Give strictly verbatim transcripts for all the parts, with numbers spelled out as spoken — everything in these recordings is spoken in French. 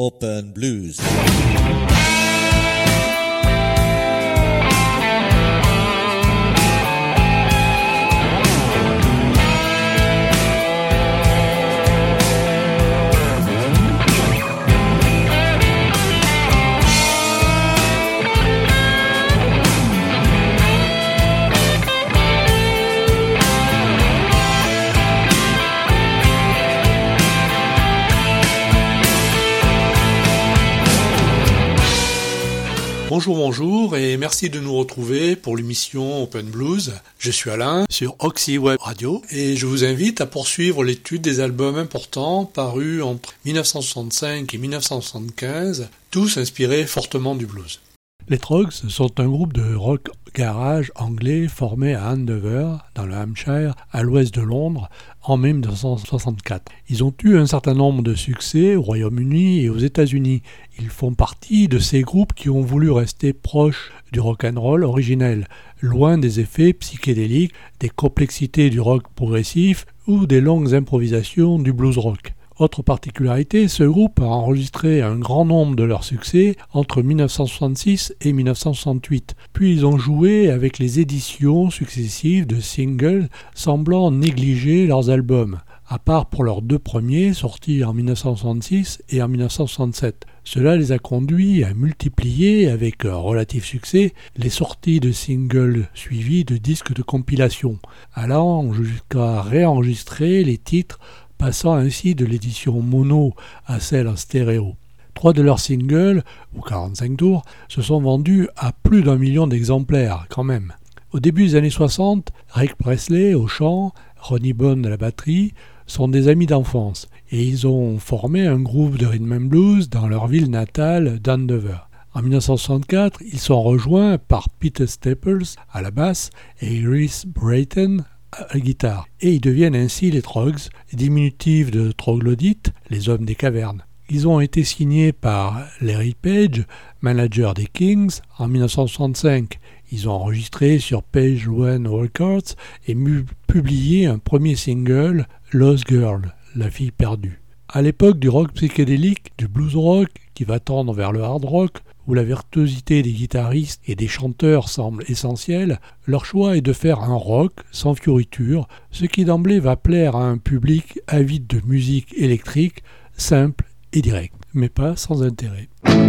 Open Blues. Bonjour, bonjour et merci de nous retrouver pour l'émission Open Blues. Je suis Alain sur Oxy Web Radio et je vous invite à poursuivre l'étude des albums importants parus entre dix-neuf cent soixante-cinq et dix-neuf cent soixante-quinze, tous inspirés fortement du blues. Les Troggs sont un groupe de rock garage anglais formé à Andover, dans le Hampshire, à l'ouest de Londres, en mai dix-neuf cent soixante-quatre. Ils ont eu un certain nombre de succès au Royaume-Uni et aux États-Unis. Ils font partie de ces groupes qui ont voulu rester proches du rock'n'roll originel, loin des effets psychédéliques, des complexités du rock progressif ou des longues improvisations du blues rock. Autre particularité, ce groupe a enregistré un grand nombre de leurs succès entre dix-neuf cent soixante-six et dix-neuf cent soixante-huit, puis ils ont joué avec les éditions successives de singles semblant négliger leurs albums, à part pour leurs deux premiers sortis en dix-neuf cent soixante-six et en dix-neuf cent soixante-sept. Cela les a conduits à multiplier, avec un relatif succès, les sorties de singles suivies de disques de compilation, allant jusqu'à réenregistrer les titres, passant ainsi de l'édition mono à celle en stéréo. Trois de leurs singles, ou quarante-cinq tours, se sont vendus à plus d'un million d'exemplaires quand même. Au début des années soixante, Rick Presley au chant, Ronnie Bone à la batterie, sont des amis d'enfance et ils ont formé un groupe de rhythm and blues dans leur ville natale d'Andover. En dix-neuf cent soixante-quatre, ils sont rejoints par Peter Staples à la basse et Iris Brayton à la guitare, et ils deviennent ainsi les Troggs, diminutifs de troglodytes, les hommes des cavernes. Ils ont été signés par Larry Page, manager des Kings, en dix-neuf cent soixante-cinq. Ils ont enregistré sur Page One Records et mu- publié un premier single, Lost Girl, la fille perdue. À l'époque du rock psychédélique, du blues rock, qui va tendre vers le hard rock, où la virtuosité des guitaristes et des chanteurs semble essentielle, leur choix est de faire un rock sans fioritures, ce qui d'emblée va plaire à un public avide de musique électrique, simple et directe, mais pas sans intérêt.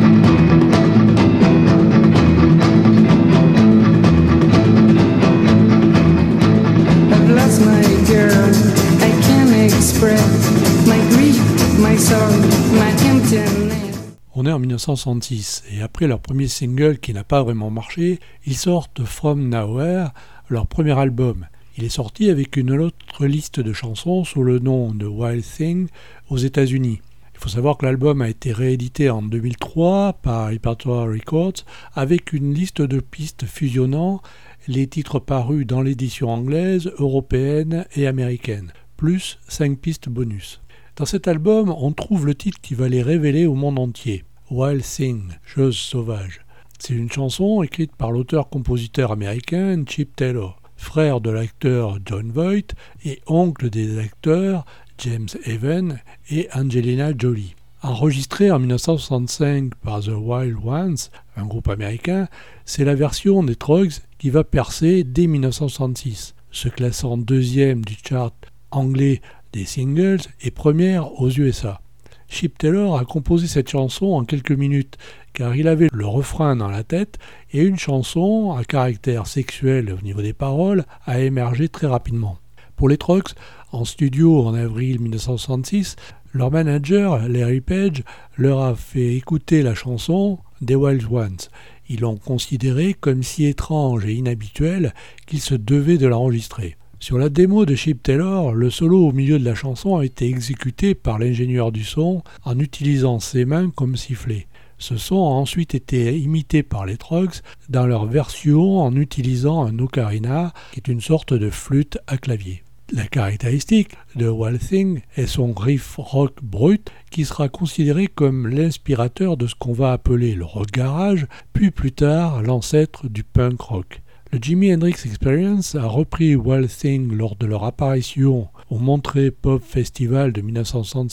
I've lost my girl, I can't express my grief, my sorrow, my emptiness. On est en dix-neuf cent soixante-six, et après leur premier single qui n'a pas vraiment marché, ils sortent From Nowhere, leur premier album. Il est sorti avec une autre liste de chansons sous le nom de Wild Thing aux États-Unis. Il faut savoir que l'album a été réédité en deux mille trois par Repertoire Records avec une liste de pistes fusionnant les titres parus dans l'édition anglaise, européenne et américaine, plus cinq pistes bonus. Dans cet album, on trouve le titre qui va les révéler au monde entier, Wild Thing, chose sauvage. C'est une chanson écrite par l'auteur-compositeur américain Chip Taylor, frère de l'acteur Jon Voight et oncle des acteurs James Evan et Angelina Jolie. Enregistrée en dix-neuf cent soixante-cinq par The Wild Ones, un groupe américain, c'est la version des Troggs qui va percer dès dix-neuf cent soixante-six, se classant deuxième du chart anglais des singles et première aux U S A. Chip Taylor a composé cette chanson en quelques minutes car il avait le refrain dans la tête et une chanson à caractère sexuel au niveau des paroles a émergé très rapidement. Pour les Troggs, en studio en avril dix-neuf cent soixante-six, leur manager Larry Page leur a fait écouter la chanson des Wild Ones. Ils l'ont considérée comme si étrange et inhabituelle qu'il se devait de l'enregistrer. Sur la démo de Chip Taylor, le solo au milieu de la chanson a été exécuté par l'ingénieur du son en utilisant ses mains comme sifflet. Ce son a ensuite été imité par les Troggs dans leur version en utilisant un ocarina, qui est une sorte de flûte à clavier. La caractéristique de Wild Thing est son riff rock brut qui sera considéré comme l'inspirateur de ce qu'on va appeler le rock garage, puis plus tard l'ancêtre du punk rock. Le Jimi Hendrix Experience a repris Wild Thing lors de leur apparition au Monterey Pop Festival de dix-neuf cent soixante-sept.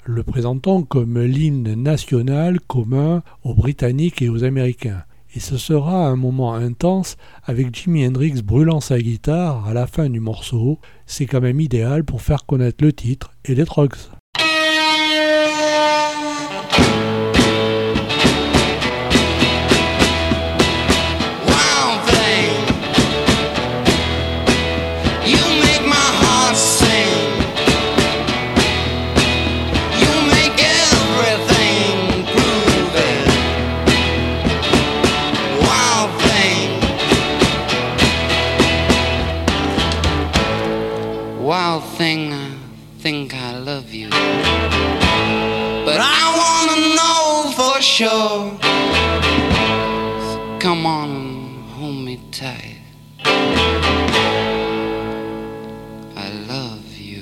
le présentant comme l'hymne national commun aux Britanniques et aux Américains. Et ce sera un moment intense avec Jimi Hendrix brûlant sa guitare à la fin du morceau. C'est quand même idéal pour faire connaître le titre et les Trucks. Wild thing, I think I love you, but I wanna know for sure. So come on and hold me tight. I love you.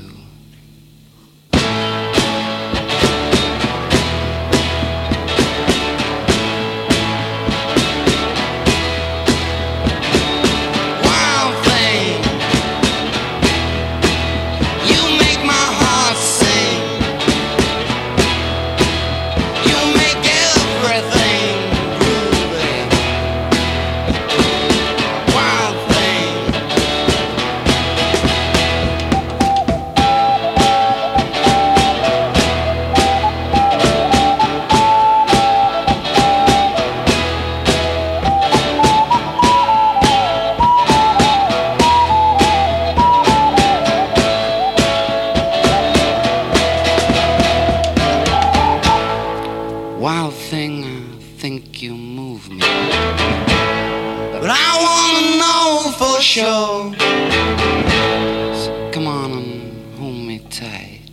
Wild thing, I think you move me, but I wanna know for sure. So come on and hold me tight.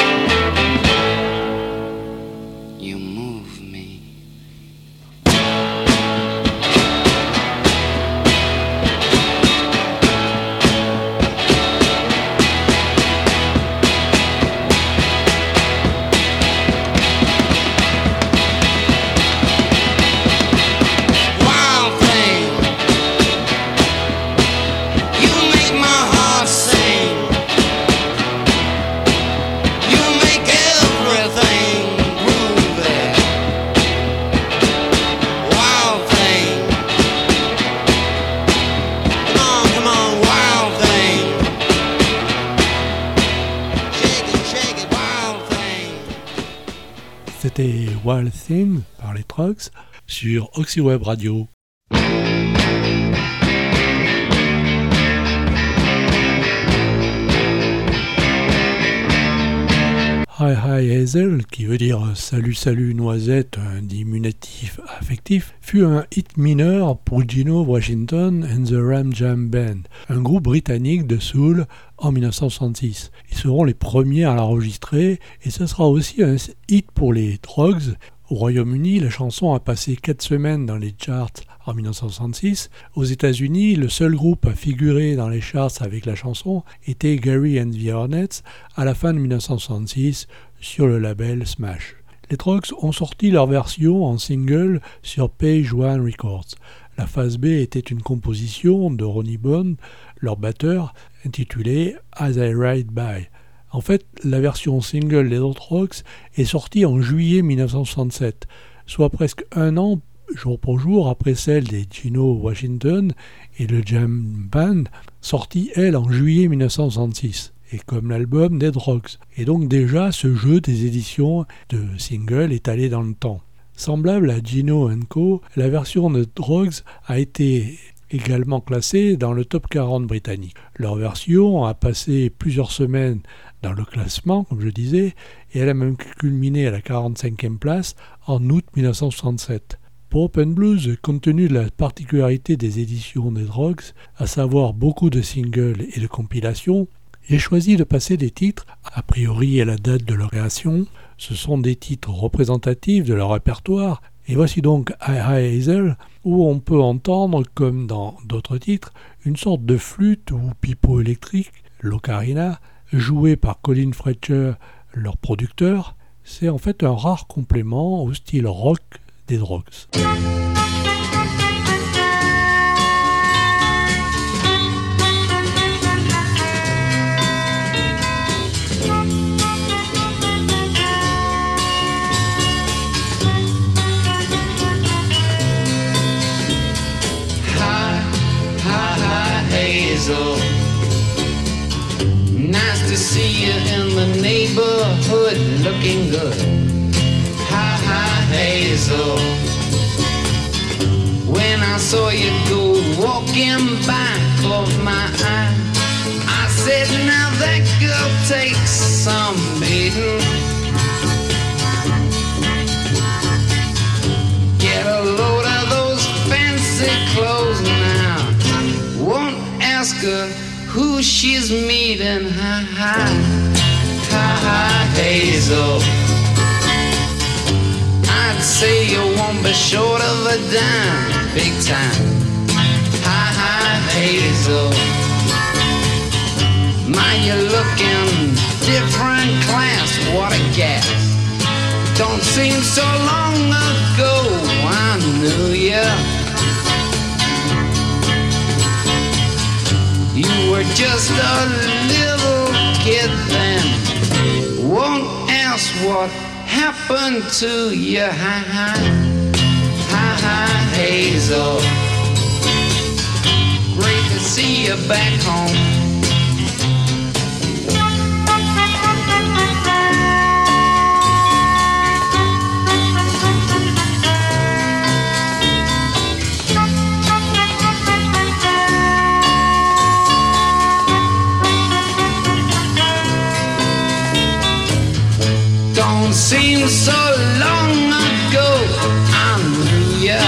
You move me. C'était Wild Thing par les Trucks sur Oxyweb Radio. Hi Hi Hazel, qui veut dire salut salut noisette, un diminutif affectif, fut un hit mineur pour Gino Washington and the Ram Jam Band, un groupe britannique de soul en dix-neuf cent soixante-six. Ils seront les premiers à l'enregistrer et ce sera aussi un hit pour les Trucks. Au Royaume-Uni, la chanson a passé quatre semaines dans les charts en dix-neuf cent soixante-six. Aux États-Unis, le seul groupe à figurer dans les charts avec la chanson était Gary and the Hornets à la fin de dix-neuf cent soixante-six sur le label Smash. Les Trucks ont sorti leur version en single sur Page One Records. La phase B était une composition de Ronnie Bond, leur batteur, intitulée As I Ride By. En fait, la version single des Trucks est sortie en juillet dix-neuf cent soixante-sept, soit presque un an, jour pour jour, après celle des Gino Washington et le Jam Band, sortie, elle, en juillet dix-neuf cent soixante-six, et comme l'album des Trucks. Et donc déjà, ce jeu des éditions de single est allé dans le temps. Semblable à Gino and Co, la version de Trucks a été également classée dans le top quarante britannique. Leur version a passé plusieurs semaines dans le classement, comme je disais, et elle a même culminé à la quarante-cinquième place en août dix-neuf cent soixante-sept. Pour Open Blues, compte tenu de la particularité des éditions des Trucks, à savoir beaucoup de singles et de compilations, j'ai choisi de passer des titres, a priori à la date de leur création. Ce sont des titres représentatifs de leur répertoire, et voici donc Hi Hi Hazel, où on peut entendre, comme dans d'autres titres, une sorte de flûte ou pipeau électrique, l'ocarina, joué par Colin Fletcher, leur producteur. C'est en fait un rare complément au style rock des Trucks. Hazel. Nice to see you in the neighborhood, looking good. Hi, hi, Hazel. When I saw you go walking by, caught my eye. I said, now that girl takes some beating. Get a load of those fancy clothes now. Won't ask her who she's meeting. Hi, hi, hi, hi, Hazel. I'd say you won't be short of a dime, big time. Hi, hi, Hazel. My, you're looking different class, what a gas. Don't seem so long ago I knew ya. You were just a little kid then. Won't ask what happened to you. Hi, hi, hi, hi, Hazel. Great to see you back home. Don't seem so long ago I knew ya.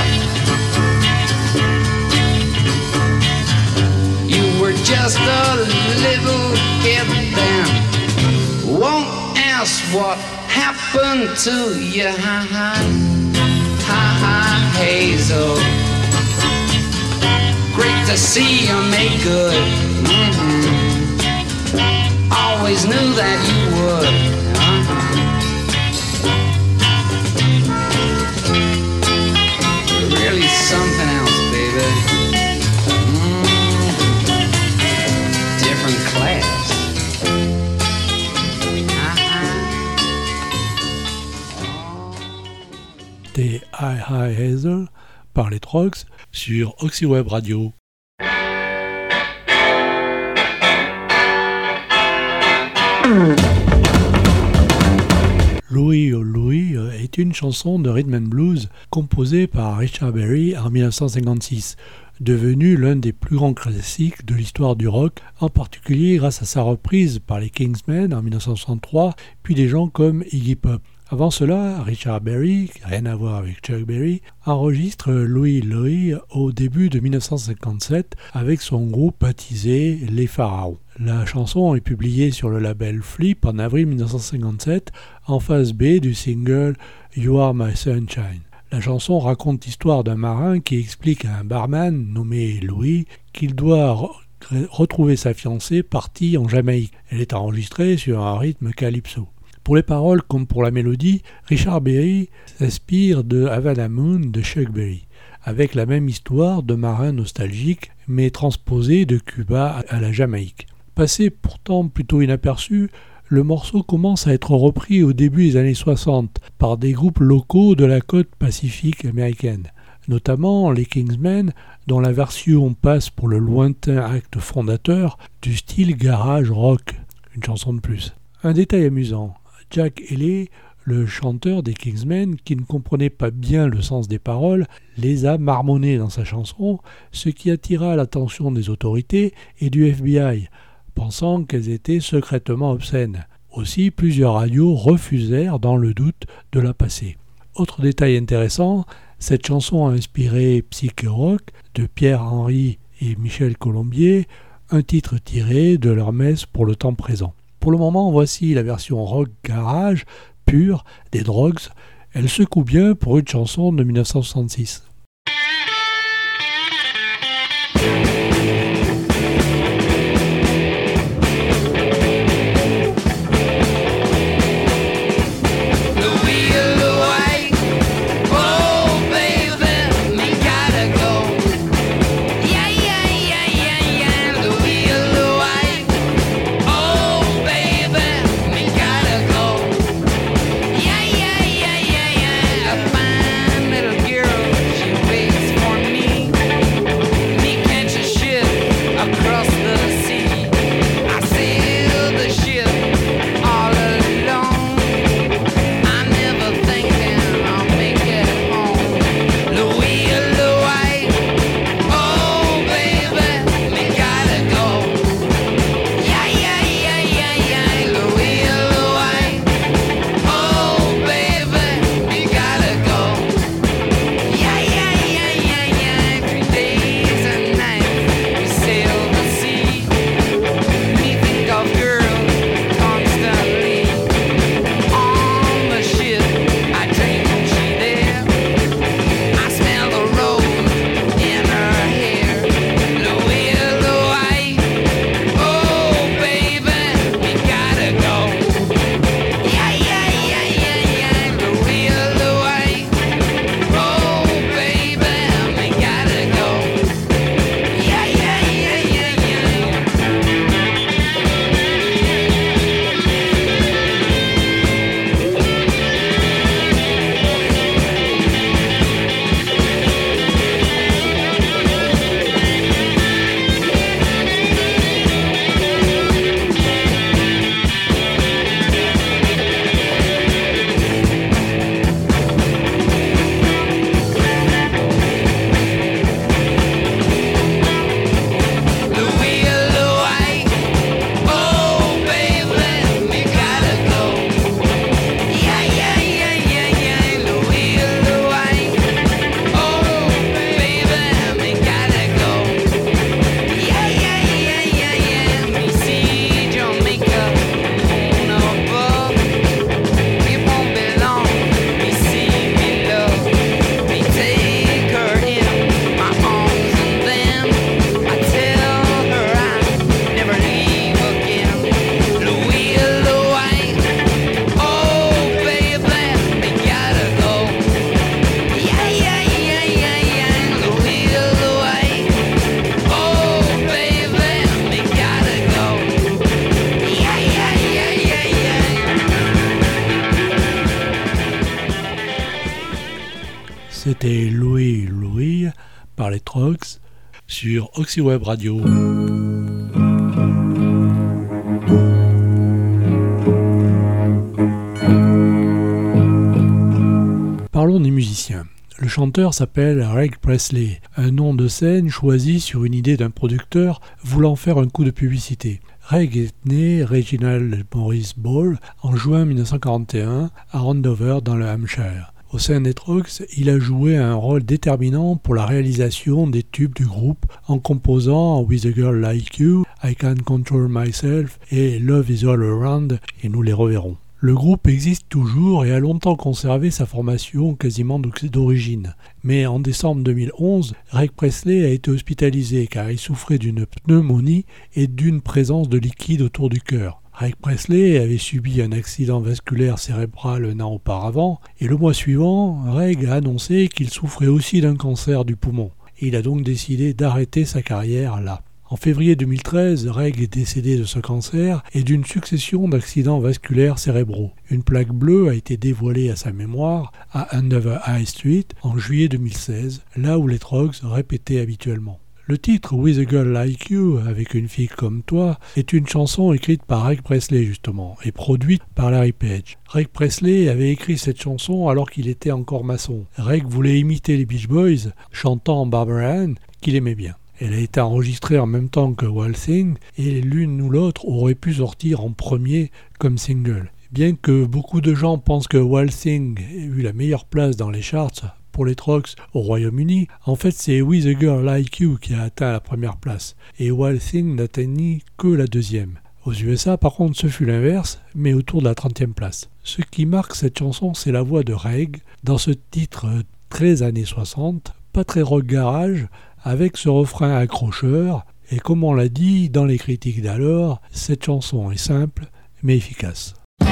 You were just a little kid then. Won't ask what happened to you. Ha ha, ha ha, Hazel. Great to see you make good. Mm-hmm. Always knew that you would. Really something else, baby. Mm, different class. C'était Hi Hi Hazel par les Trogs sur Oxyweb Radio. Louie oh Louie est une chanson de rhythm and blues composée par Richard Berry en dix-neuf cent cinquante-six, devenue l'un des plus grands classiques de l'histoire du rock, en particulier grâce à sa reprise par les Kingsmen en dix-neuf cent soixante-trois, puis des gens comme Iggy Pop. Avant cela, Richard Berry, rien à voir avec Chuck Berry, enregistre Louie Louie au début de dix-neuf cent cinquante-sept avec son groupe baptisé Les Pharaons. La chanson est publiée sur le label Flip en avril dix-neuf cent cinquante-sept en phase B du single You Are My Sunshine. La chanson raconte l'histoire d'un marin qui explique à un barman nommé Louis qu'il doit re- retrouver sa fiancée partie en Jamaïque. Elle est enregistrée sur un rythme calypso. Pour les paroles comme pour la mélodie, Richard Berry s'inspire de Havana Moon de Chuck Berry, avec la même histoire de marin nostalgique, mais transposée de Cuba à la Jamaïque. Passé pourtant plutôt inaperçu, le morceau commence à être repris au début des années soixante par des groupes locaux de la côte pacifique américaine, notamment les Kingsmen, dont la version passe pour le lointain acte fondateur du style garage rock, une chanson de plus. Un détail amusant, Jack Haley, le chanteur des Kingsmen, qui ne comprenait pas bien le sens des paroles, les a marmonnés dans sa chanson, ce qui attira l'attention des autorités et du F B I, pensant qu'elles étaient secrètement obscènes. Aussi, plusieurs radios refusèrent, dans le doute, de la passer. Autre détail intéressant, cette chanson a inspiré Psyché Rock de Pierre-Henry et Michel Colombier, un titre tiré de leur messe pour le temps présent. Pour le moment, voici la version rock garage, pure, des Drogs. Elle secoue bien pour une chanson de dix-neuf cent soixante-six. Yeah, yeah, yeah, yeah, yeah. A fine little girl. C'était Louis Louis par les Trogs sur Oxyweb Radio. Parlons des musiciens. Le chanteur s'appelle Reg Presley, un nom de scène choisi sur une idée d'un producteur voulant faire un coup de publicité. Reg est né Reginald Morris Ball en juin dix-neuf cent quarante et un à Andover dans le Hampshire. Au sein des Trogs, il a joué un rôle déterminant pour la réalisation des tubes du groupe en composant With a Girl Like You, I Can't Control Myself et Love Is All Around, et nous les reverrons. Le groupe existe toujours et a longtemps conservé sa formation quasiment d'origine. Mais en décembre deux mille onze, Reg Presley a été hospitalisé car il souffrait d'une pneumonie et d'une présence de liquide autour du cœur. Reg Presley avait subi un accident vasculaire cérébral un an auparavant et le mois suivant, Reg a annoncé qu'il souffrait aussi d'un cancer du poumon. Et il a donc décidé d'arrêter sa carrière là. En février deux mille treize, Reg est décédé de ce cancer et d'une succession d'accidents vasculaires cérébraux. Une plaque bleue a été dévoilée à sa mémoire à Andover High Street en juillet deux mille seize, là où les Trogs répétaient habituellement. Le titre « With a Girl Like You » avec une fille comme toi est une chanson écrite par Reg Presley justement et produite par Larry Page. Reg Presley avait écrit cette chanson alors qu'il était encore maçon. Reg voulait imiter les Beach Boys chantant Barbara Ann qu'il aimait bien. Elle a été enregistrée en même temps que Wild Thing et l'une ou l'autre aurait pu sortir en premier comme single. Bien que beaucoup de gens pensent que Wild Thing ait eu la meilleure place dans les charts pour les Trogs au Royaume-Uni, en fait c'est With a Girl Like You qui a atteint la première place et Wild Thing n'atteignit que la deuxième. Aux U S A par contre ce fut l'inverse, mais autour de la trentième place. Ce qui marque cette chanson c'est la voix de Reg dans ce titre très années soixante, pas très rock garage, avec ce refrain accrocheur, et comme on l'a dit dans les critiques d'alors, cette chanson est simple mais efficace.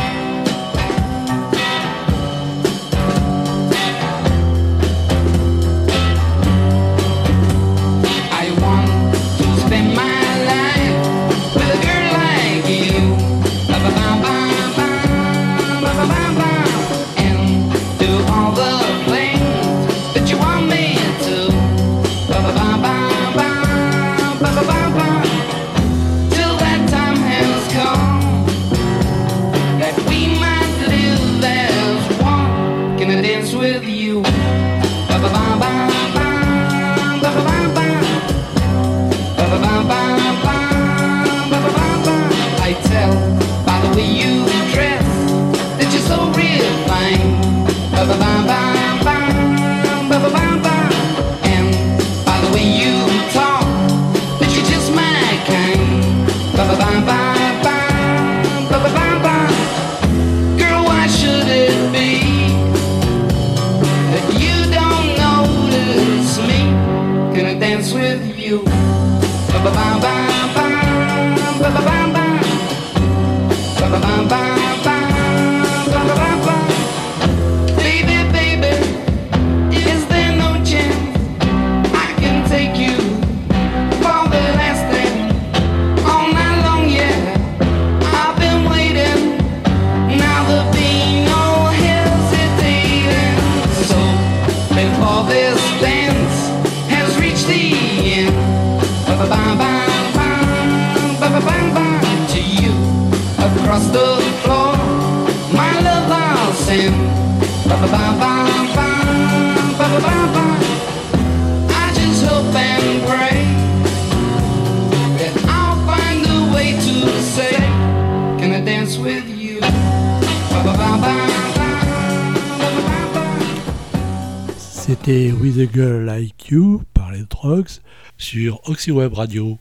C'était With a Girl Like You par les Trogs sur Oxyweb Radio.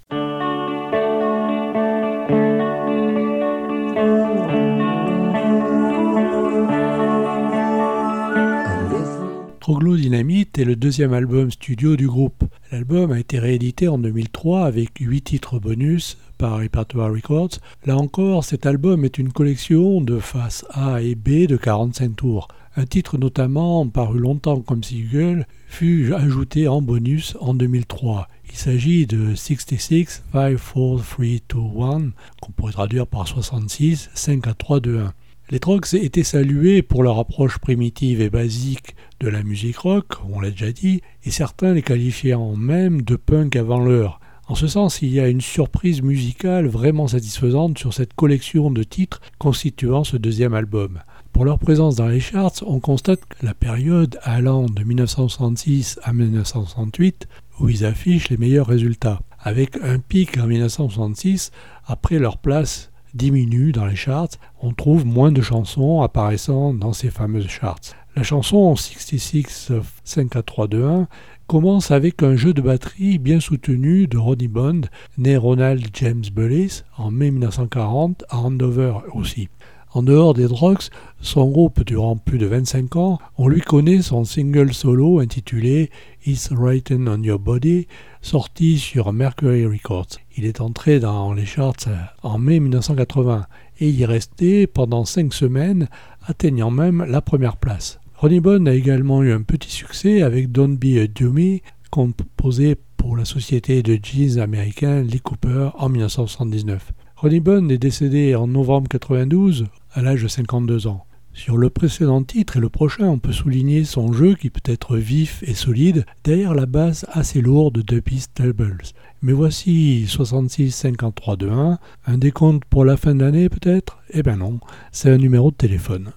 Troglo Dynamite est le deuxième album studio du groupe. L'album a été réédité en deux mille trois avec huit titres bonus par Repertoire Records. Là encore, cet album est une collection de faces A et B de quarante-cinq tours. Un titre notamment, paru longtemps comme single, fut ajouté en bonus en deux mille trois. Il s'agit de soixante-six, cinq, quatre, trois, deux, un, qu'on pourrait traduire par soixante-six, cinq à trois, deux, un. Les Troggs étaient salués pour leur approche primitive et basique de la musique rock, on l'a déjà dit, et certains les qualifiant même de punk avant l'heure. En ce sens, il y a une surprise musicale vraiment satisfaisante sur cette collection de titres constituant ce deuxième album. Pour leur présence dans les charts, on constate que la période allant de dix-neuf cent soixante-six à dix-neuf cent soixante-huit, où ils affichent les meilleurs résultats, avec un pic en dix-neuf cent soixante-six, après leur place diminue dans les charts, on trouve moins de chansons apparaissant dans ces fameuses charts. La chanson soixante-six cinq quatre trois deux un commence avec un jeu de batterie bien soutenu de Ronnie Bond, né Ronald James Bullis, en mai dix-neuf cent quarante, à Andover aussi. En dehors des Troggs, son groupe durant plus de vingt-cinq ans, on lui connaît son single solo intitulé « It's Written on Your Body », sorti sur Mercury Records. Il est entré dans les charts en mai dix-neuf cent quatre-vingts et y est resté pendant cinq semaines, atteignant même la première place. Ronnie Bond a également eu un petit succès avec « Don't Be a Dummy », composé pour la société de jeans américain Lee Cooper en dix-neuf cent soixante-dix-neuf. Ronnie Bond est décédé en novembre quatre-vingt-douze à l'âge de cinquante-deux ans. Sur le précédent titre et le prochain, on peut souligner son jeu qui peut être vif et solide derrière la basse assez lourde de Beastables. Mais voici soixante-six cinquante-trois deux un, un décompte pour la fin de l'année peut-être ? Eh ben non, c'est un numéro de téléphone.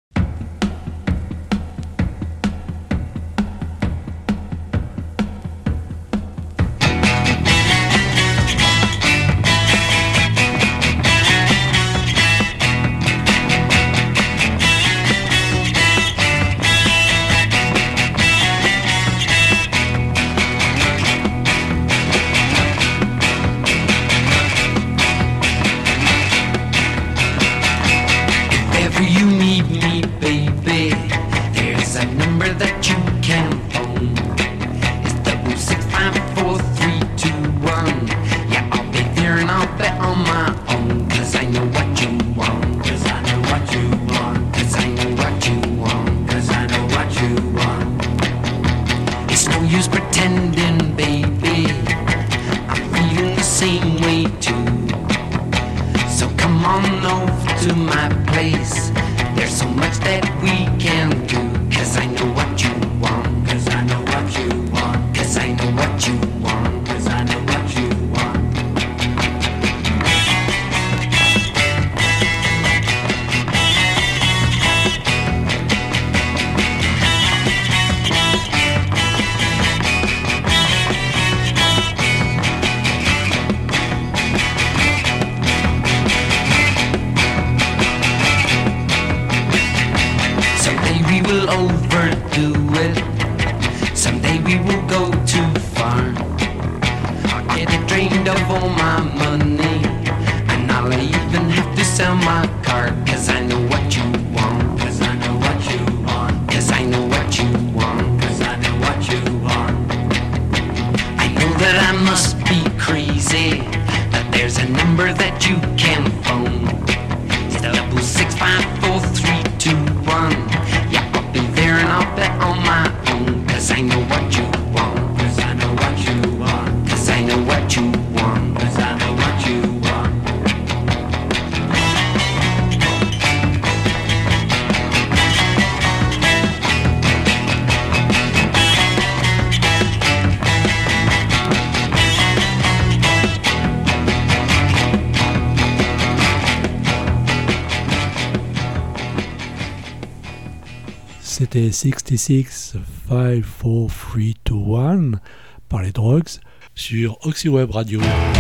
C'était soixante-six cinq quatre trois deux un par les Troggs sur Oxyweb Radio.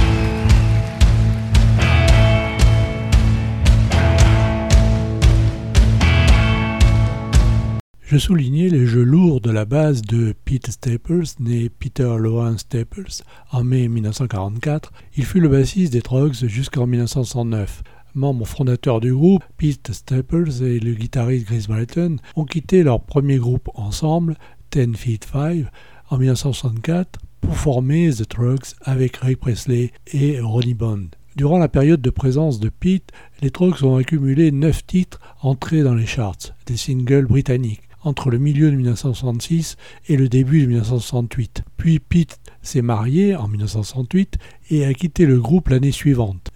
Je soulignais les jeux lourds de la base de Pete Staples, né Peter Lawrence Staples, en mai dix-neuf cent quarante-quatre. Il fut le bassiste des Troggs jusqu'en dix-neuf cent soixante-neuf. Membre fondateur du groupe, Pete Staples et le guitariste Chris Breton ont quitté leur premier groupe ensemble, Ten Feet Five, en dix-neuf cent soixante-quatre pour former The Troggs avec Ray Presley et Ronnie Bond. Durant la période de présence de Pete, les Troggs ont accumulé neuf titres entrés dans les charts, des singles britanniques, entre le milieu de dix-neuf cent soixante-six et le début de dix-neuf cent soixante-huit. Puis Pete s'est marié en dix-neuf cent soixante-huit et a quitté le groupe l'année suivante.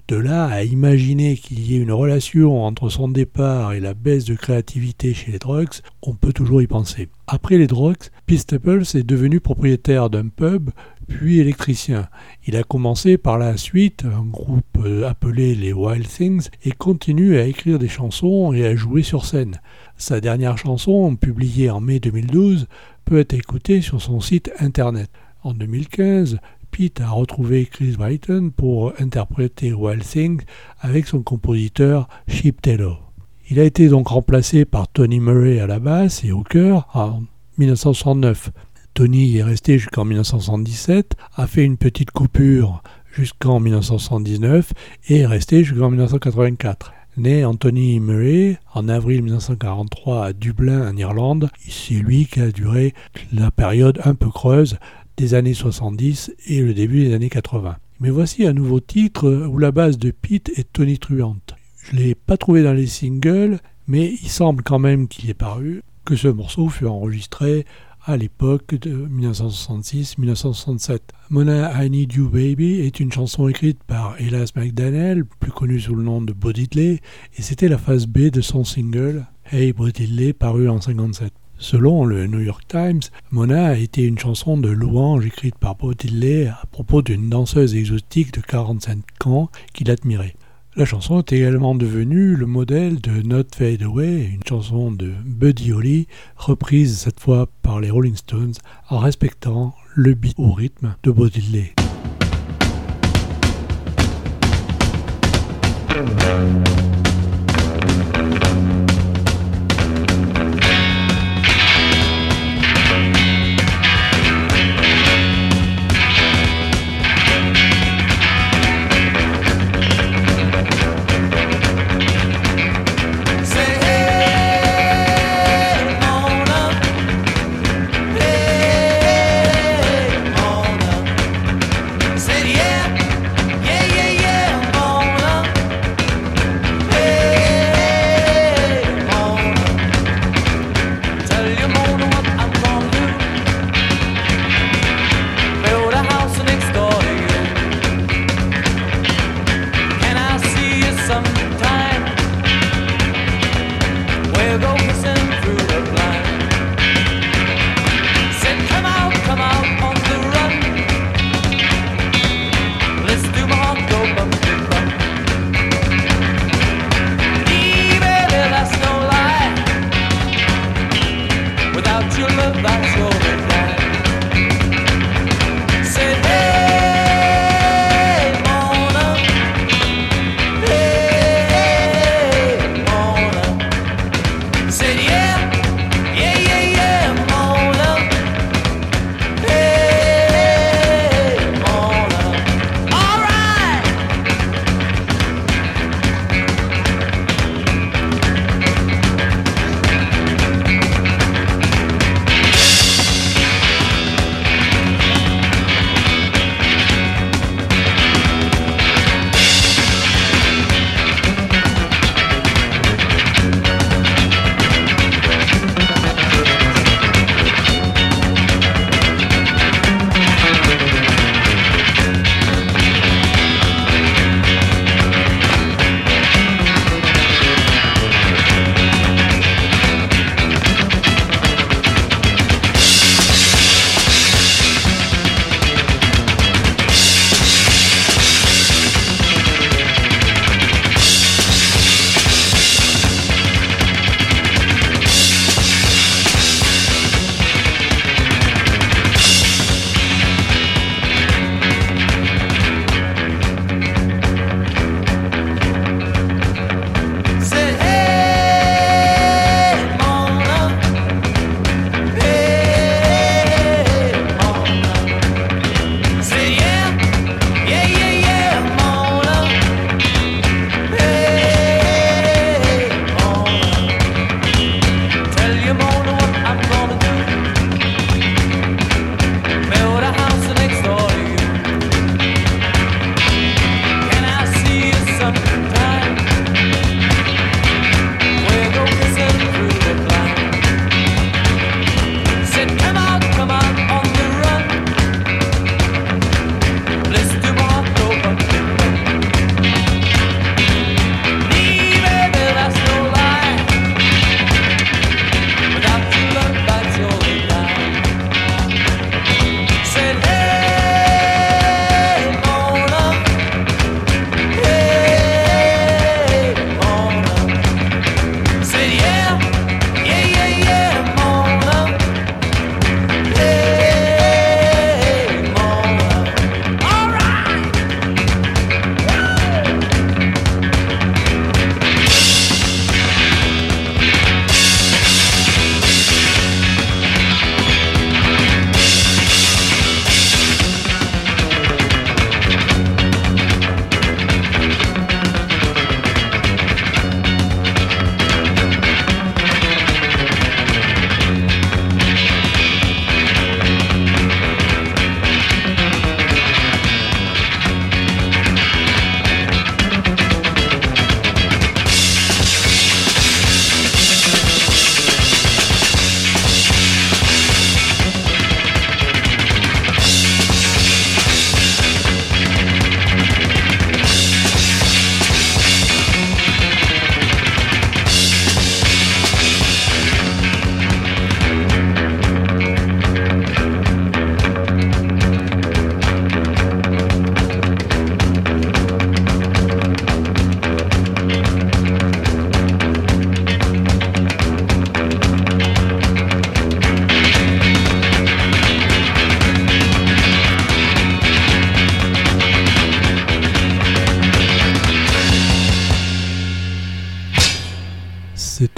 De là à imaginer qu'il y ait une relation entre son départ et la baisse de créativité chez les Drugs, on peut toujours y penser. Après les Drugs, Pete Staples est devenu propriétaire d'un pub, puis électricien. Il a commencé par la suite un groupe appelé les Wild Things et continue à écrire des chansons et à jouer sur scène. Sa dernière chanson, publiée en mai deux mille douze, peut être écoutée sur son site internet. En deux mille quinze, Pete a retrouvé Chris Bryton pour interpréter Wild Things avec son compositeur Chip Taylor. Il a été donc remplacé par Tony Murray à la basse et au chœur en dix-neuf cent soixante-neuf. Tony est resté jusqu'en dix-neuf cent soixante-dix-sept, a fait une petite coupure jusqu'en dix-neuf cent soixante-dix-neuf et est resté jusqu'en dix-neuf cent quatre-vingt-quatre. Né Anthony Murray en avril dix-neuf cent quarante-trois à Dublin en Irlande, c'est lui qui a duré la période un peu creuse des années soixante-dix et le début des années quatre-vingts. Mais voici un nouveau titre où la basse de Pete est tonitruante. Je ne l'ai pas trouvé dans les singles, mais il semble quand même qu'il est paru que ce morceau fut enregistré à l'époque de dix-neuf cent soixante-six dix-neuf cent soixante-sept. Mona I Need You Baby est une chanson écrite par Elas McDaniel, plus connu sous le nom de Bo Diddley, et c'était la phase B de son single Hey Bo Diddley, paru en cinquante-sept. Selon le New York Times, Mona a été une chanson de louange écrite par Bo Diddley à propos d'une danseuse exotique de quarante-cinq ans qu'il admirait. La chanson est également devenue le modèle de Not Fade Away, une chanson de Buddy Holly, reprise cette fois par les Rolling Stones en respectant le beat au rythme de Bo Diddley.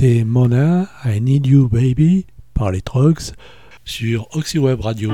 C'était Mona, I Need You Baby par les Trucks sur Oxyweb Radio.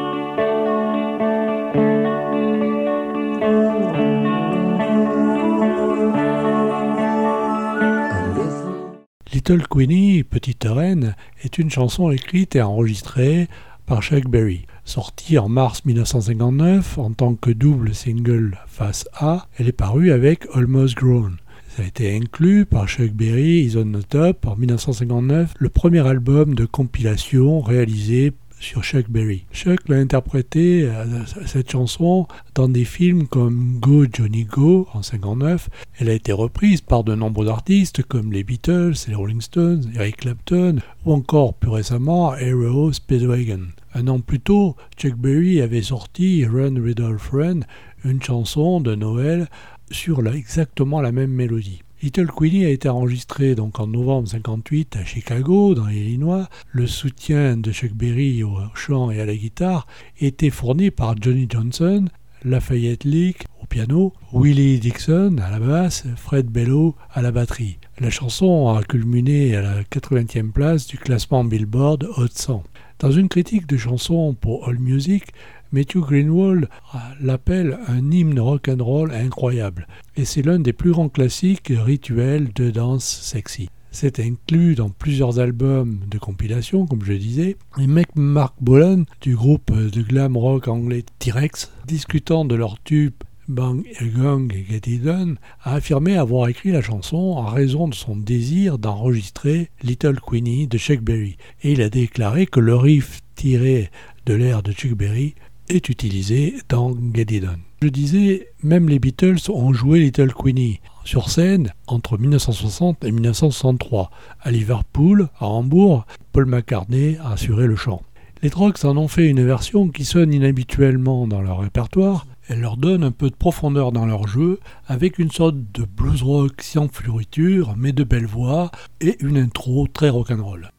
Little Queenie, Petite Reine, est une chanson écrite et enregistrée par Chuck Berry. Sortie en mars mille neuf cent cinquante-neuf en tant que double single face A, elle est parue avec Almost Grown. Ça a été inclus par Chuck Berry, Is on the Top en mille neuf cent cinquante-neuf, le premier album de compilation réalisé sur Chuck Berry. Chuck l'a interprété, euh, cette chanson, dans des films comme Go Johnny Go en cinquante-neuf. Elle a été reprise par de nombreux artistes comme les Beatles, les Rolling Stones, Eric Clapton ou encore plus récemment Aero Speedwagon. Un an plus tôt, Chuck Berry avait sorti Run Rudolph Run, une chanson de Noël sur la, exactement la même mélodie. Little Queenie a été enregistré donc en novembre cinquante-huit à Chicago, dans l'Illinois. Le soutien de Chuck Berry au chant et à la guitare était fourni par Johnny Johnson, Lafayette Leak au piano, Willie Dixon à la basse, Fred Bello à la batterie. La chanson a culminé à la quatre-vingtième place du classement Billboard Hot cent. Dans une critique de chanson pour AllMusic, Matthew Greenwald l'appelle un hymne rock'n'roll incroyable, et c'est l'un des plus grands classiques rituels de danse sexy. C'est inclus dans plusieurs albums de compilation, comme je disais. Et Mark Bolan, du groupe de glam rock anglais T-Rex, discutant de leur tube Bang a Gang et Get It Done, a affirmé avoir écrit la chanson en raison de son désir d'enregistrer Little Queenie de Chuck Berry. Et il a déclaré que le riff tiré de l'air de Chuck Berry est utilisé dans Get It Done. Je disais, même les Beatles ont joué Little Queenie sur scène entre mille neuf cent soixante et mille neuf cent soixante-trois. À Liverpool, à Hambourg, Paul McCartney a assuré le chant. Les Trucks en ont fait une version qui sonne inhabituellement dans leur répertoire. Elle leur donne un peu de profondeur dans leur jeu, avec une sorte de blues rock sans floriture, mais de belles voix, et une intro très rock'n'roll.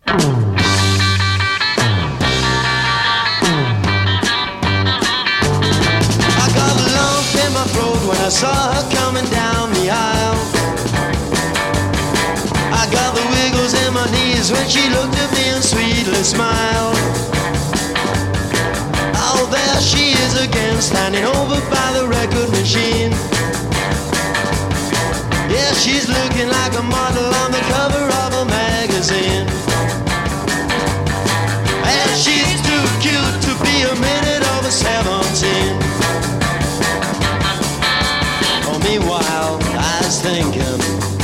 When I saw her coming down the aisle, I got the wiggles in my knees when she looked at me and sweetly smiled. Oh, there she is again, standing over by the record machine. Yeah, she's looking like a model on the cover of a magazine. And she's too cute to be a minute over seventeen. Meanwhile, I was thinking,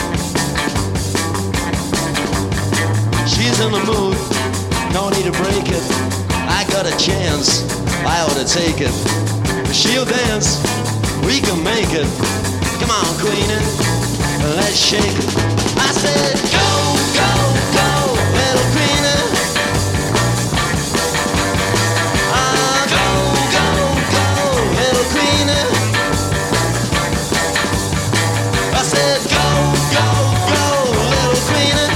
she's in the mood, no need to break it. I got a chance, I ought to take it. She'll dance, we can make it. Come on, Queenie, let's shake it. I said, go, go, go, little Queenie. Ah, go, go, go, little Queenie. I said, go, go, go, little Queenie.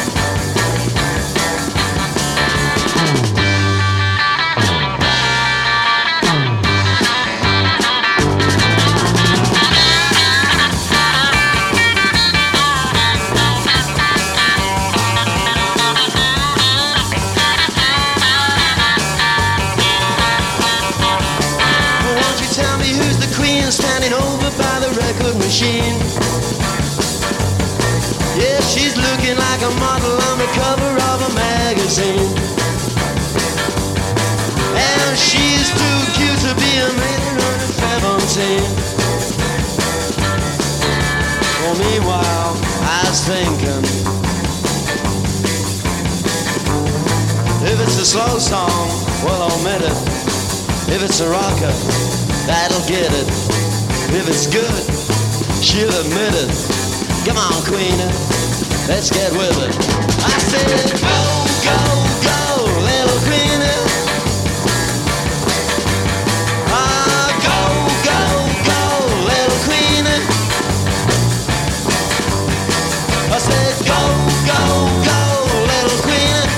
Well, won't you tell me who's the queen standing over by the record machine? Yeah, she's looking like a model on the cover of a magazine. And she's too cute to be a minute under seventeen. Well, meanwhile, I was thinking, if it's a slow song, well, omit it. If it's a rocker, that'll get it. If it's good, she'll admit it. Come on, Queenie, let's get with it. I said, go, go, go, little Queenie. Ah, go, go, go, little Queenie. I said, go, go, go, little Queenie.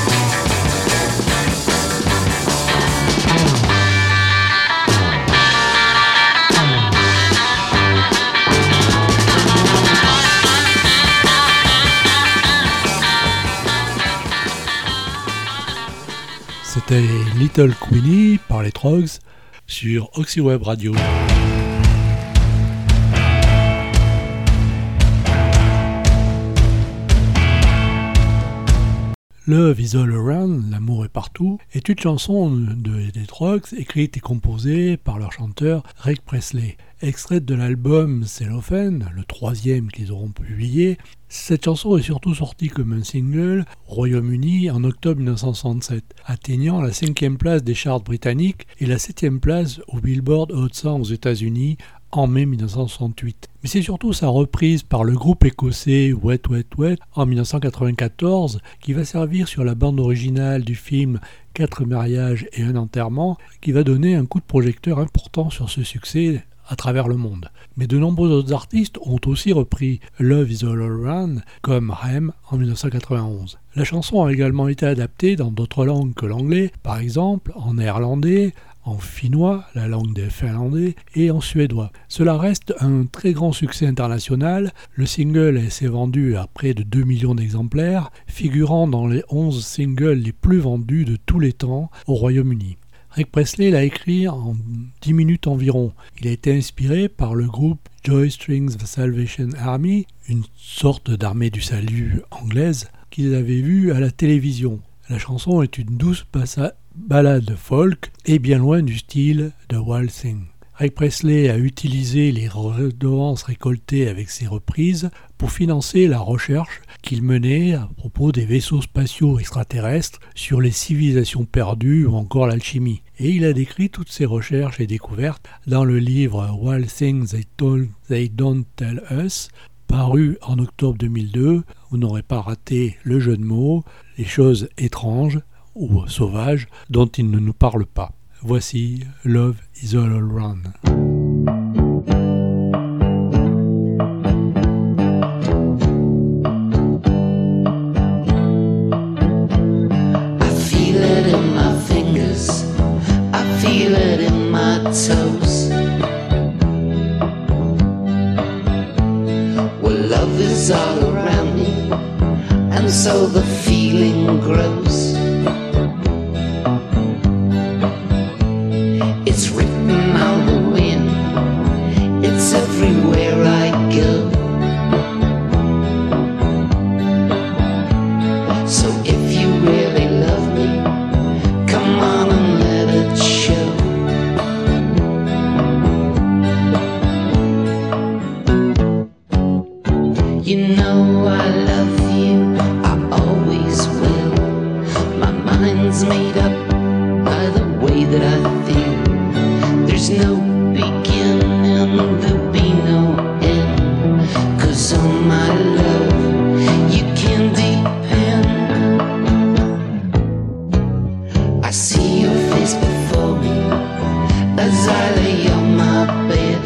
C'était Little Queenie par les Trogs sur Oxyweb Radio. Love is All Around, l'amour est partout, est une chanson de, des Trogs écrite et composée par leur chanteur Rick Presley. Extraite de l'album Cellophane, le troisième qu'ils auront publié, cette chanson est surtout sortie comme un single au Royaume-Uni en octobre dix-neuf cent soixante-sept, atteignant la cinquième place des charts britanniques et la septième place au Billboard Hot cent aux États-Unis en mai dix-neuf cent soixante-huit. Mais c'est surtout sa reprise par le groupe écossais Wet Wet Wet en dix-neuf cent quatre-vingt-quatorze qui va servir sur la bande originale du film Quatre mariages et un enterrement qui va donner un coup de projecteur important sur ce succès à travers le monde. Mais de nombreux autres artistes ont aussi repris Love is All Around comme Rem en dix-neuf cent quatre-vingt-onze. La chanson a également été adaptée dans d'autres langues que l'anglais, par exemple en néerlandais, en finnois, la langue des Finlandais, et en suédois. Cela reste un très grand succès international. Le single s'est vendu à près de deux millions d'exemplaires, figurant dans les onze singles les plus vendus de tous les temps au Royaume-Uni. Rick Presley l'a écrit en dix minutes environ. Il a été inspiré par le groupe Joy Strings Salvation Army, une sorte d'armée du salut anglaise, qu'ils avaient vue à la télévision. La chanson est une douce passa- ballade folk et bien loin du style de waltzing. Rick Presley a utilisé les redevances récoltées avec ses reprises pour financer la recherche qu'il menait à propos des vaisseaux spatiaux extraterrestres sur les civilisations perdues ou encore l'alchimie. Et il a décrit toutes ces recherches et découvertes dans le livre Wild Things They, Told, They Don't Tell Us, paru en octobre deux mille deux. Vous n'aurez pas raté le jeu de mots, les choses étranges ou sauvages dont il ne nous parle pas. Voici Love is All Around. I feel it in my fingers, I feel it in my toes. Well, love is all around me, and so the feeling grows. It's written on the wind, it's everywhere I go. So if you really love me, come on and let it show. You know I love you, I always will. My mind's made up by the way that I feel. There's no beginning, there'll be no end, 'cause on my love you can depend. I see your face before me as I lay on my bed.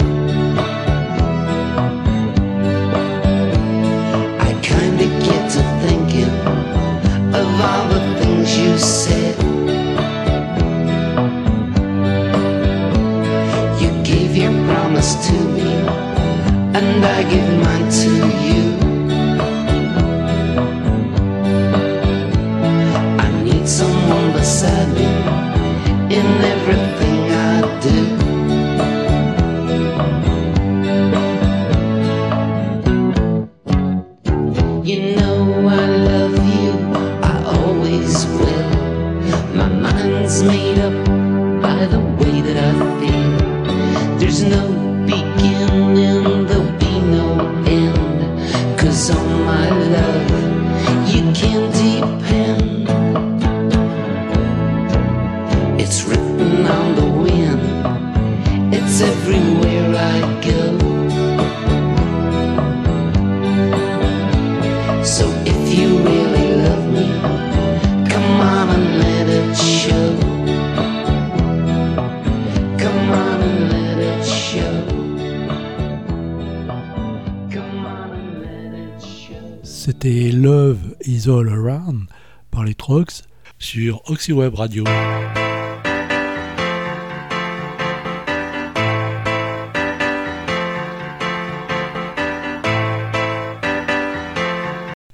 I kinda get to thinking of all the things you said. Your promise to me, and I give mine to you. I need someone beside me in everything I do. You know I love you, I always will. My mind's made up by the way that I feel. There's no beginning, there'll be no end, 'cause on my love you can depend. It's written on the wind, it's everywhere I go. So if you really love me, come on and let it show. Come on and let it show. Come on and let it show. C'était Love is All Around par les Trogs sur Oxyweb Radio.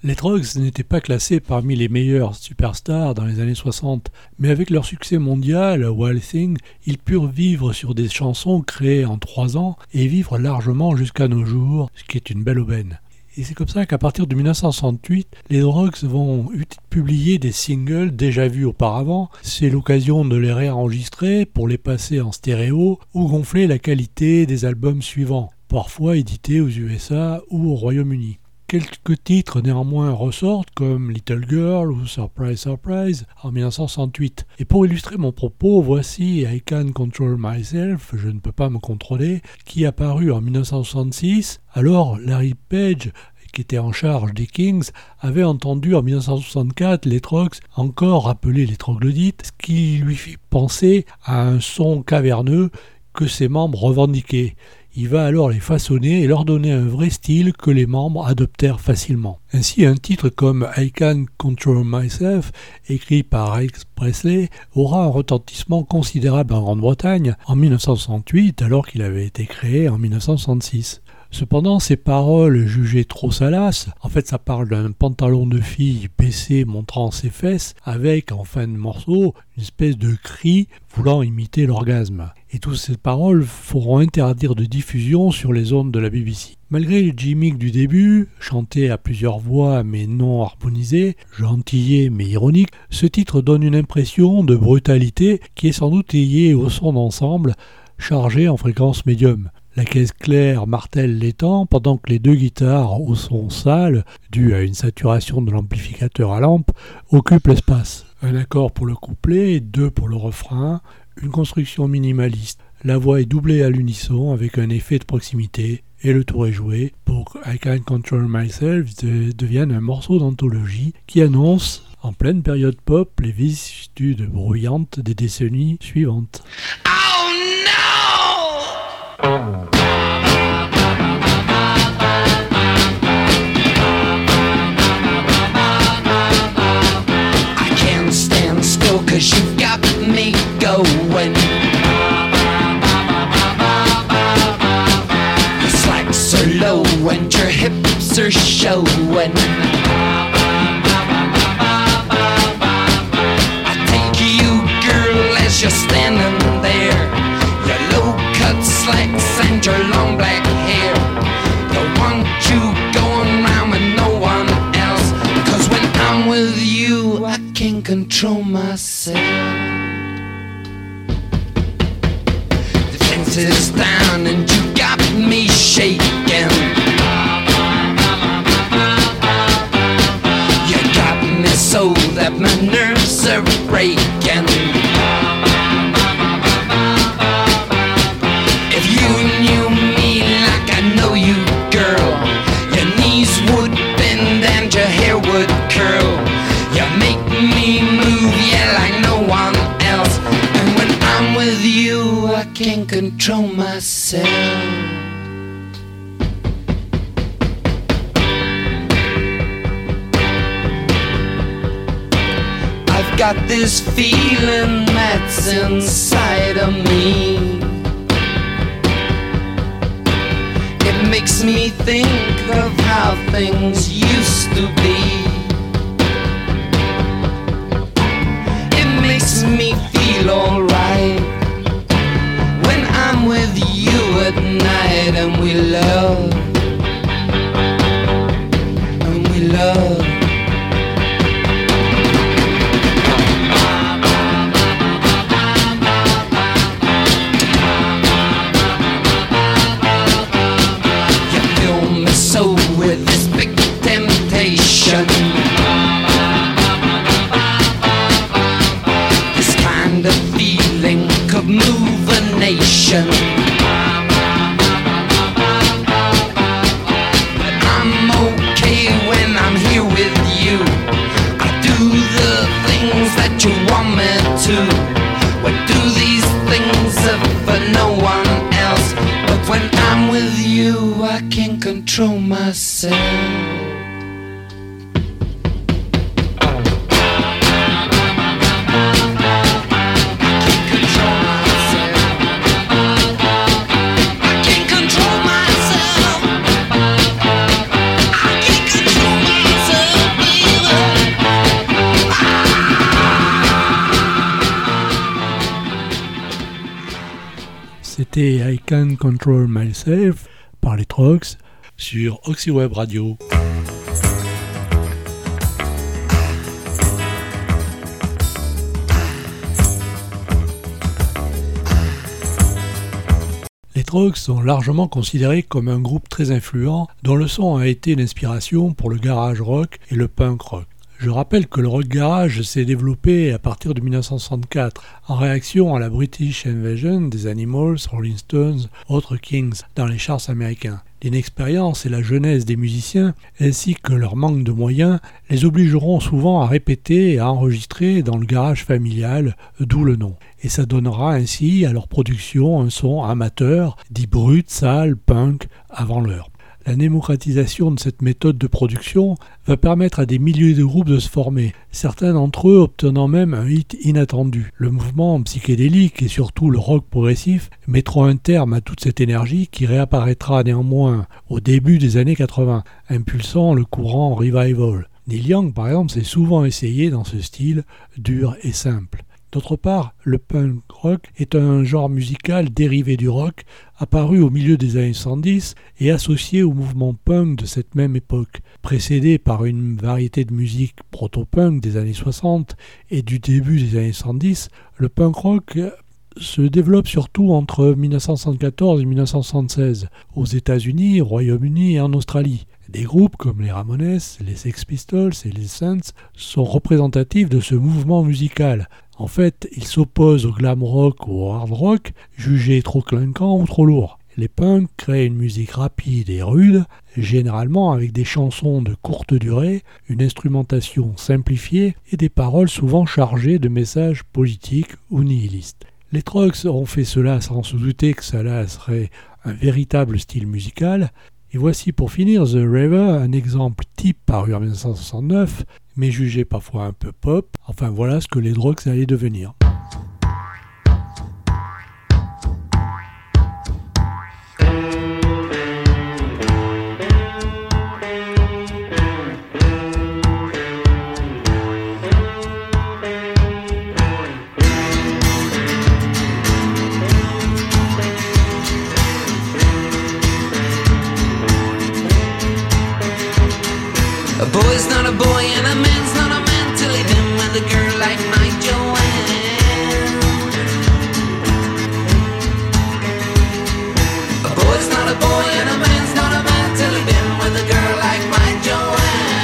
Les Troggs n'étaient pas classés parmi les meilleurs superstars dans les années soixante, mais avec leur succès mondial, Wild Thing, ils purent vivre sur des chansons créées en trois ans et vivre largement jusqu'à nos jours, ce qui est une belle aubaine. Et c'est comme ça qu'à partir de dix-neuf cent soixante-huit, les Troggs vont publier des singles déjà vus auparavant. C'est l'occasion de les réenregistrer pour les passer en stéréo ou gonfler la qualité des albums suivants, parfois édités aux U S A ou au Royaume-Uni. Quelques titres néanmoins ressortent comme Little Girl ou Surprise Surprise en dix-neuf cent soixante-huit. Et pour illustrer mon propos, voici I Can't Control Myself, je ne peux pas me contrôler, qui est apparu en dix-neuf cent soixante-six. Alors Larry Page, qui était en charge des Kings, avait entendu en dix-neuf cent soixante-quatre les Troggs encore appelés les troglodytes, ce qui lui fit penser à un son caverneux que ses membres revendiquaient. Il va alors les façonner et leur donner un vrai style que les membres adoptèrent facilement. Ainsi, un titre comme I Can't Control Myself, écrit par Elvis Presley, aura un retentissement considérable en Grande-Bretagne en dix-neuf cent soixante-huit, alors qu'il avait été créé en dix-neuf cent soixante-six. Cependant, ces paroles jugées trop salaces, en fait ça parle d'un pantalon de fille baissé montrant ses fesses, avec en fin de morceau une espèce de cri voulant imiter l'orgasme. Et toutes ces paroles feront interdire de diffusion sur les ondes de la B B C. Malgré le gimmick du début, chanté à plusieurs voix mais non harmonisé, gentillet mais ironique, ce titre donne une impression de brutalité qui est sans doute liée au son d'ensemble chargé en fréquence médium. La caisse claire martèle les temps pendant que les deux guitares au son sale, dû à une saturation de l'amplificateur à lampe, occupent l'espace. Un accord pour le couplet, deux pour le refrain, une construction minimaliste. La voix est doublée à l'unisson avec un effet de proximité et le tour est joué pour que I Can't Control Myself devienne un morceau d'anthologie qui annonce, en pleine période pop, les vicissitudes bruyantes des décennies suivantes. Oh no! I can't stand still 'cause you got me going. Your slacks are low and your hips are showing. I take you, girl, as you're standing there. Your low-cut slacks and your long black hair. Don't want you going round with no one else. 'Cause when I'm with you, I can't control myself. The fence is down and you got me shaking. You got me so that my nerves are breaking. If you knew me like I know you, girl, your knees would bend and your hair would curl. You make me move, yeah, like no one else. And when I'm with you, I can't control myself. I've got this feeling that's inside of me. It makes me think of how things used to be. It makes me feel alright when I'm with you at night and we love, and we love. With this big temptation, this kind of feeling could move a nation. But I'm okay when I'm here with you. I do the things that you want me to. We do these things for no one else. But when I'm with you, I can't control myself. Myself. C'était I Can't Control Myself par les Trogs sur Oxyweb Radio. Les Trogs sont largement considérés comme un groupe très influent dont le son a été l'inspiration pour le garage rock et le punk rock. Je rappelle que le rock garage s'est développé à partir de dix-neuf cent soixante-quatre en réaction à la British Invasion des Animals, Rolling Stones, autres Kings dans les charts américains. L'inexpérience et la jeunesse des musiciens, ainsi que leur manque de moyens, les obligeront souvent à répéter et à enregistrer dans le garage familial, d'où le nom. Et ça donnera ainsi à leur production un son amateur, dit brut, sale, punk, avant l'heure. La démocratisation de cette méthode de production va permettre à des milliers de groupes de se former, certains d'entre eux obtenant même un hit inattendu. Le mouvement psychédélique et surtout le rock progressif mettront un terme à toute cette énergie qui réapparaîtra néanmoins au début des années quatre-vingts, impulsant le courant revival. Neil Young, par exemple, s'est souvent essayé dans ce style dur et simple. D'autre part, le punk rock est un genre musical dérivé du rock, apparu au milieu des années soixante-dix et associé au mouvement punk de cette même époque, précédé par une variété de musique proto-punk des années soixante et du début des années soixante-dix. Le punk rock se développe surtout entre dix-neuf cent soixante-quatorze et dix-neuf cent soixante-seize, aux États-Unis, au Royaume-Uni et en Australie. Des groupes comme les Ramones, les Sex Pistols et les Saints sont représentatifs de ce mouvement musical. En fait, ils s'opposent au glam rock ou au hard rock, jugés trop clinquants ou trop lourds. Les punks créent une musique rapide et rude, généralement avec des chansons de courte durée, une instrumentation simplifiée et des paroles souvent chargées de messages politiques ou nihilistes. Les Trogs ont fait cela sans se douter que cela serait un véritable style musical. Et voici pour finir The River, un exemple type paru en dix-neuf cent soixante-neuf, mais jugé parfois un peu pop. Enfin voilà ce que les Trogs allaient devenir. A boy's not a boy and a man's not a man till he been with a girl like my Joanne. A boy's not a boy and a man's not a man till he been with a girl like my Joanne.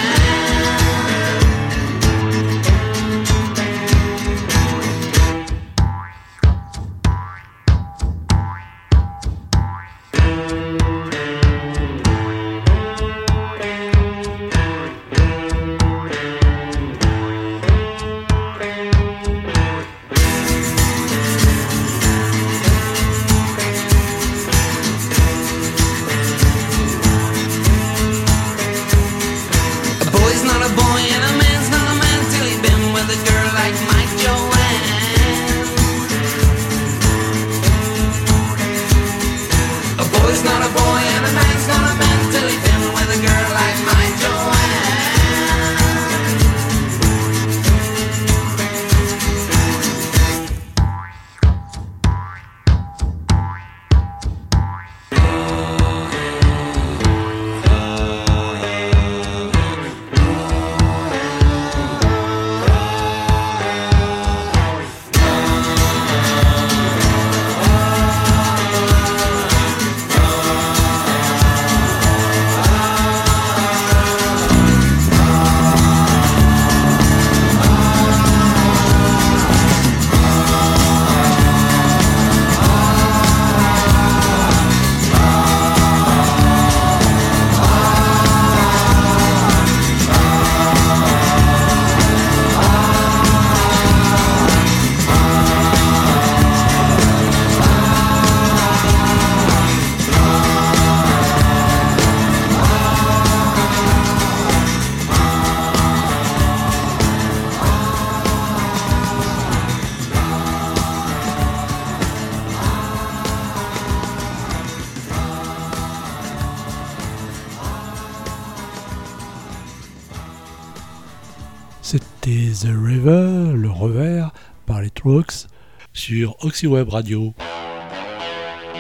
C'était The River, le revers, par les Trogs, sur Oxyweb Radio.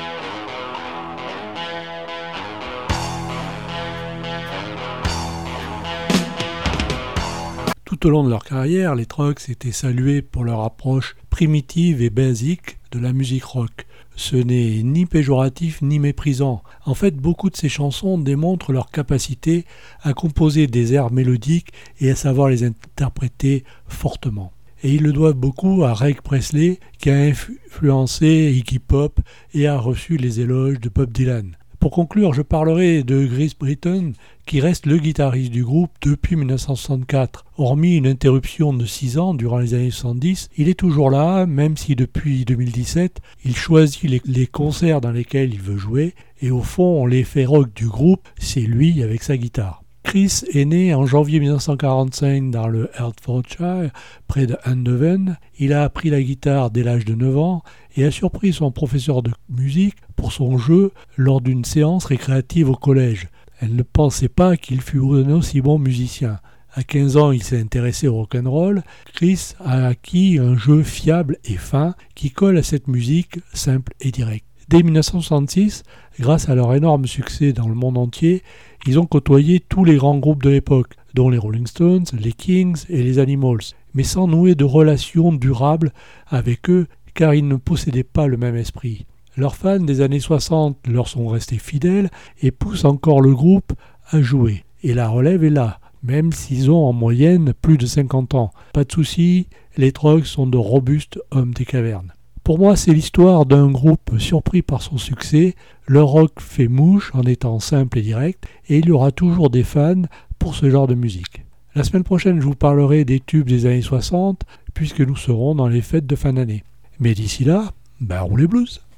Tout au long de leur carrière, les Trucks étaient salués pour leur approche primitive et basique de la musique rock. Ce n'est ni péjoratif ni méprisant. En fait, beaucoup de ces chansons démontrent leur capacité à composer des airs mélodiques et à savoir les interpréter fortement. Et ils le doivent beaucoup à Ray Presley, qui a influencé Iggy Pop et a reçu les éloges de Bob Dylan. Pour conclure, je parlerai de Chris Britton, qui reste le guitariste du groupe depuis dix-neuf cent soixante-quatre. Hormis une interruption de six ans durant les années soixante-dix, il est toujours là, même si depuis deux mille dix-sept, il choisit les, les concerts dans lesquels il veut jouer, et au fond, l'effet rock du groupe, c'est lui avec sa guitare. Chris est né en janvier dix-neuf cent quarante-cinq dans le Hertfordshire, près de Andover. Il a appris la guitare dès l'âge de neuf ans et a surpris son professeur de musique pour son jeu lors d'une séance récréative au collège. Elle ne pensait pas qu'il fût un aussi bon musicien. À quinze ans, il s'est intéressé au rock'n'roll. Chris a acquis un jeu fiable et fin qui colle à cette musique simple et directe. Dès dix-neuf cent soixante-six, grâce à leur énorme succès dans le monde entier, ils ont côtoyé tous les grands groupes de l'époque, dont les Rolling Stones, les Kings et les Animals, mais sans nouer de relations durables avec eux, car ils ne possédaient pas le même esprit. Leurs fans des années soixante leur sont restés fidèles et poussent encore le groupe à jouer. Et la relève est là, même s'ils ont en moyenne plus de cinquante ans. Pas de souci, les Trucks sont de robustes hommes des cavernes. Pour moi, c'est l'histoire d'un groupe surpris par son succès. Le rock fait mouche en étant simple et direct, et il y aura toujours des fans pour ce genre de musique. La semaine prochaine, je vous parlerai des tubes des années soixante, puisque nous serons dans les fêtes de fin d'année. Mais d'ici là, bah roulez blues.